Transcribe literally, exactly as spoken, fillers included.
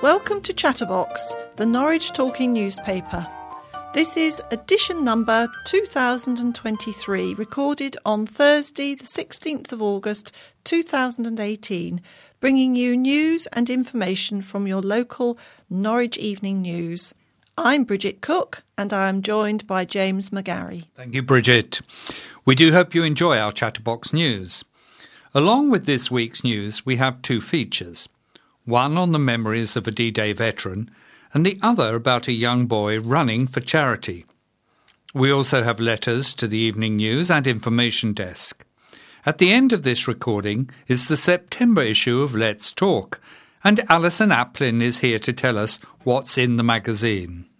Welcome to Chatterbox, the Norwich Talking newspaper. This is edition number two thousand twenty-three, recorded on Thursday the sixteenth of August two thousand eighteen, bringing you news and information from your local Norwich Evening News. I'm Bridget Cook and I am joined by James McGarry. Thank you, Bridget. We do hope you enjoy our Chatterbox news. Along with this week's news, we have two features. One on the memories of a D-Day veteran and the other about a young boy running for charity. We also have letters to the evening news and information desk. At the end of this recording is the September issue of Let's Talk, and Alison Aplin is here to tell us what's in the magazine.